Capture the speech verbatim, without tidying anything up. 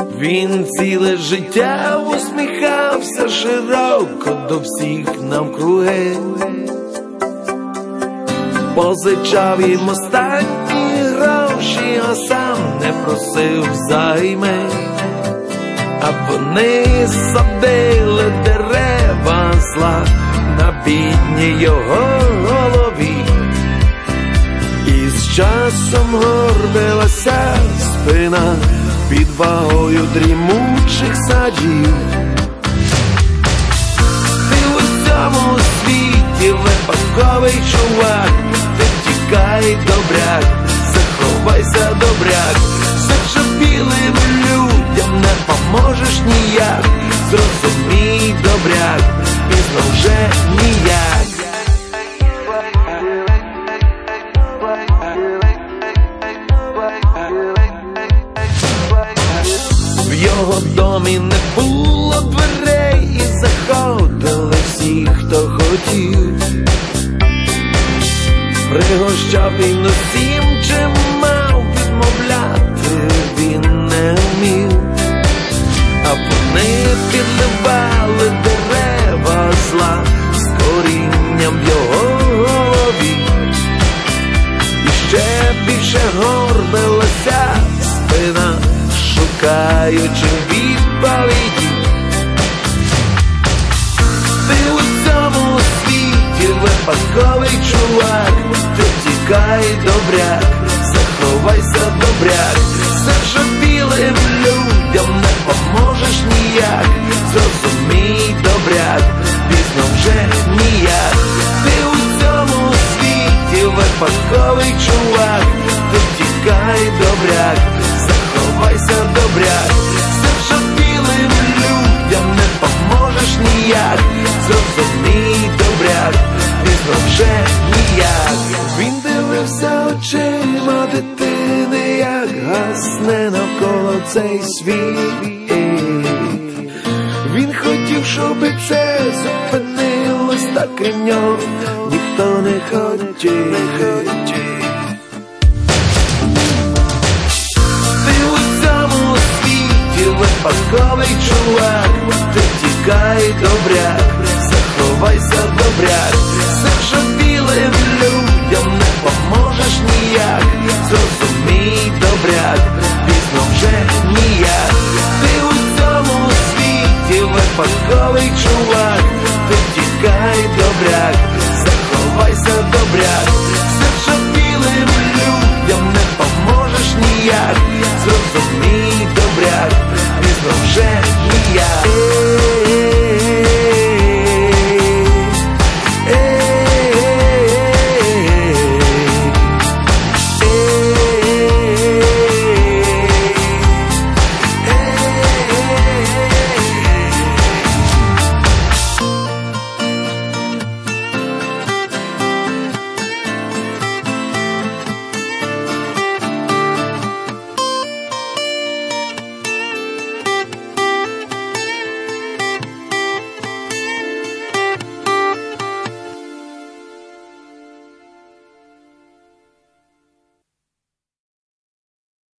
Він ціле життя усміхався широко до всіх навкруги, позичав їм останні гроші, а сам не просив займи. А вони садили дерева зла на бідній його голові. І з часом горбилася спина під вагою дрімучих садів. Ти у цьому світі випадковий чувак, ти тікай, добряк, заховайся, добряк, зачепілим людям не поможеш ніяк. Зрозумій, добряк, пізно вже ніяк. В його домі не було дверей, і заходили всі, хто хотів. Пригощав він усім, чим мав, відмовляти він не вмів. А вони підливали дерева зла з корінням в його голові. І ще більше горбилася спина, шукаючи відповіді. Ти у цьому світі випадковий чувак, ти тікай, добряк, заховайся, добряк, зажобілим людям не поможеш ніяк. Зрозумій, добряк, пізно вже ніяк. Ти у цьому світі випадковий чувак, ти тікай, добряк, заховайся, добряк, зажобілим людям не поможеш ніяк. Зрозумій, добряк, пізно вже ніяк. Він дивився очима дитини, як гасне навколо цей світ. Він хотів, щоб це зупинилось, так і в нього ніхто не хотів. Ти у цьому світі випадковий чувак, ти тікай, добряк, заховайся, добряк.